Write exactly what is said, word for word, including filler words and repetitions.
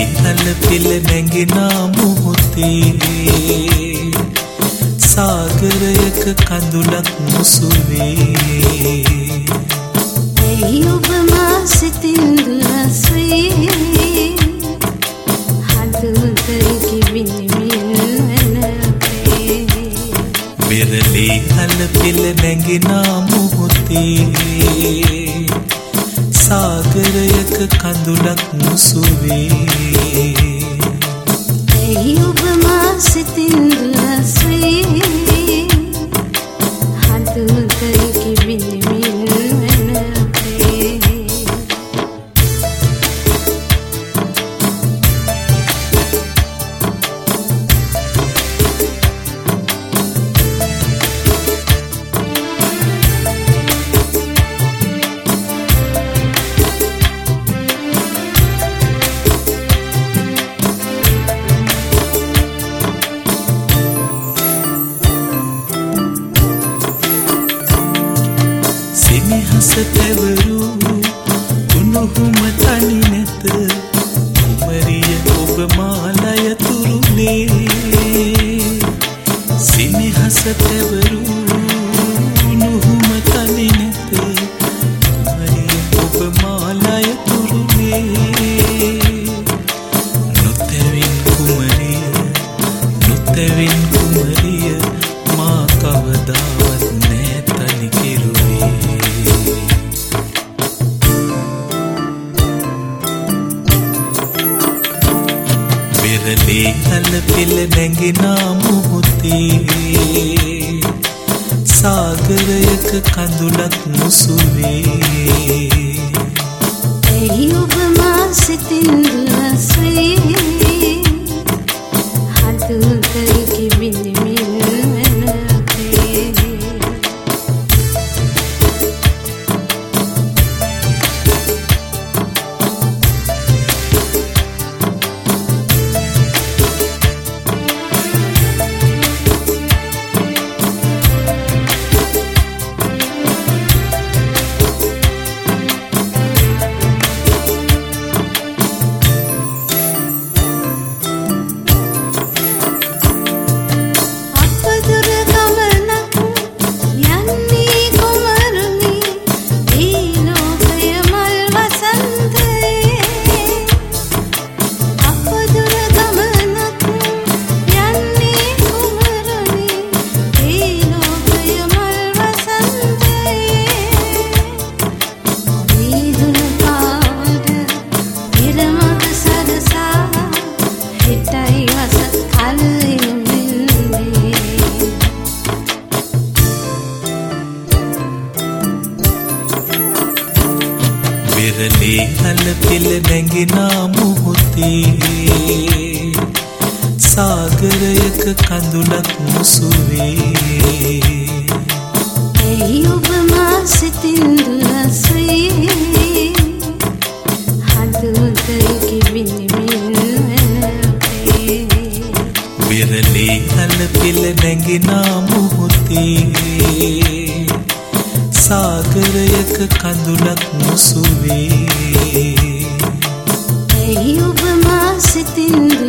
හල පෙළ නැගිනා මොහොතේ සාගරයක කඳුලක් මුසු වේ. ඇයි ඔබ මා සිතින් දුරස් වේ හදවතේ කිවිමින් වෙනපේ. පෙරළේ හල පෙළ නැගිනා මොහොතේ සාගරයක කඳුලක් මුසු වේ. ඇයි ඔබ මා සිතින් දුරස් වේ හදවතේ කිවිමින් වෙනපේ. සෙනෙහස පැවරු උණුහුම තනි නැත කුමරිය ඔබ මාලය තුරුනේ. සෙනෙහස පැවරු උණුහුම තනි නැත කුමරිය ඔබ මාලය තුරුනේ. නොතැවෙන් කුමරිය නොතැවෙන් කුමරිය මා කවදාවත් නෑ තනි කෙරුවේ. පෙරළේ හල පෙළ නැගිනා මොහොතේ සාගරයක කඳුලක් මුසු වේ. ඇයි ඔබ මා සිතින් දුරස් වේ හදවතේ කිවිමින් වෙනපේ. පෙරළේ හල පෙළ නැගිනා මොහොතේ සාගරයක කඳුලක් මුසු වේ. ඇයි ඔබ මා සිතින් දුරස් වේ හදවතේ කිවිමින් වෙනපේ. පෙරළේ හල පෙළ නැගිනා මොහොතේ සාගරයක කඳුලක් මුසු වේ. ඇයි ඔබ මා සිතින්